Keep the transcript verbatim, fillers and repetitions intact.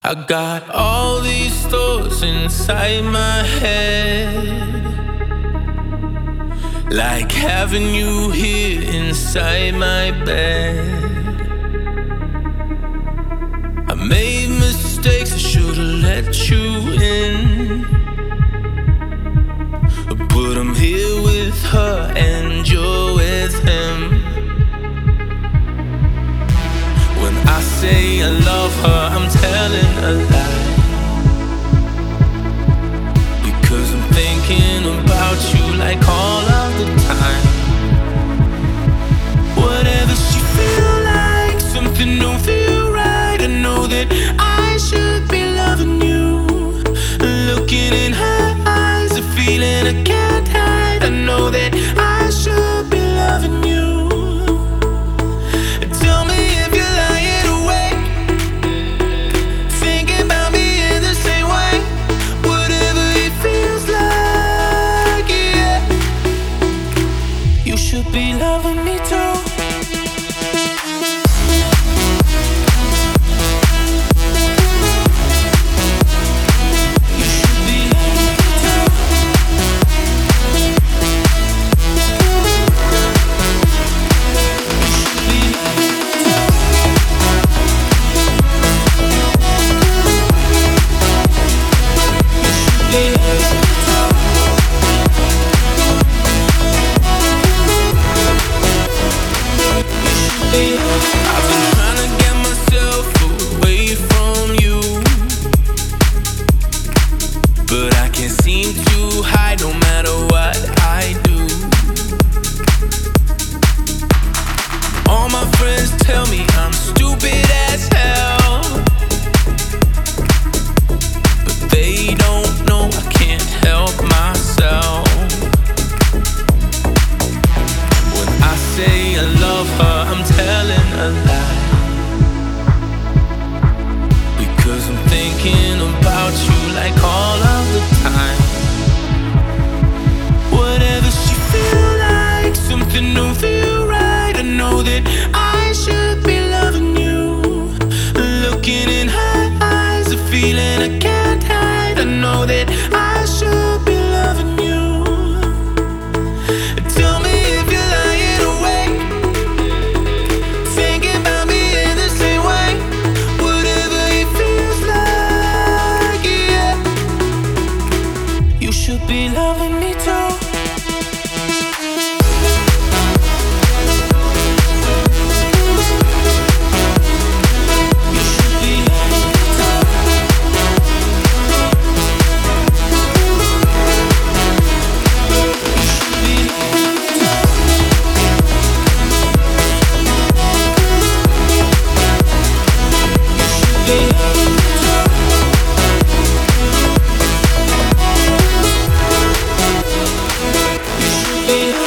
I got all these thoughts inside my head, like having you here inside my bed. I made mistakes, I should've let you in, but I'm here with her and you're with him. When I say I love her, I'm telling a lie, because I'm thinking about you like all of the time. Whatever she feel like, something don't feel right. I know that I should be loving you. Looking in her eyes, a feeling I can't hide. I know that I should be loving you. Tell me if you're lying awake, thinking about me in the same way. Whatever it feels like, yeah. You should be loving me too. I've been trying to get myself away from you, but I can't seem to hide no matter what I do. All my friends tell me I'm stupid as hell, but they don't know I can't help myself. When I say I love her, I'm telling a lie, because I'm thinking about you like all of the time. Whatever she feel like, something don't feel right. I know that I should be loving you. Looking in her eyes, a feeling I can't hide. I know that I should be loving you. Tell me if you're lying awake, thinking about me in the same way. Whatever it feels like, yeah. You should be loving me too. Yeah.